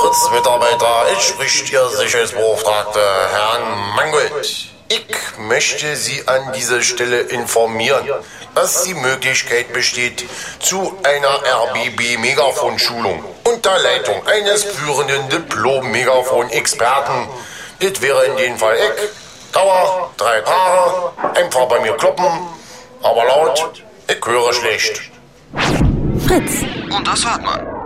Fritz-Mitarbeiter, es spricht Ihr Sicherheitsbeauftragter Herrn Mangold. Ich möchte Sie an dieser Stelle informieren, dass die Möglichkeit besteht zu einer RBB-Megafon-Schulung unter Leitung eines führenden Diplom-Megafon-Experten. Das wäre in dem Fall ich. Dauer 3 Tage, einfach bei mir kloppen, aber laut, ich höre schlecht. Fritz. Und das hört man.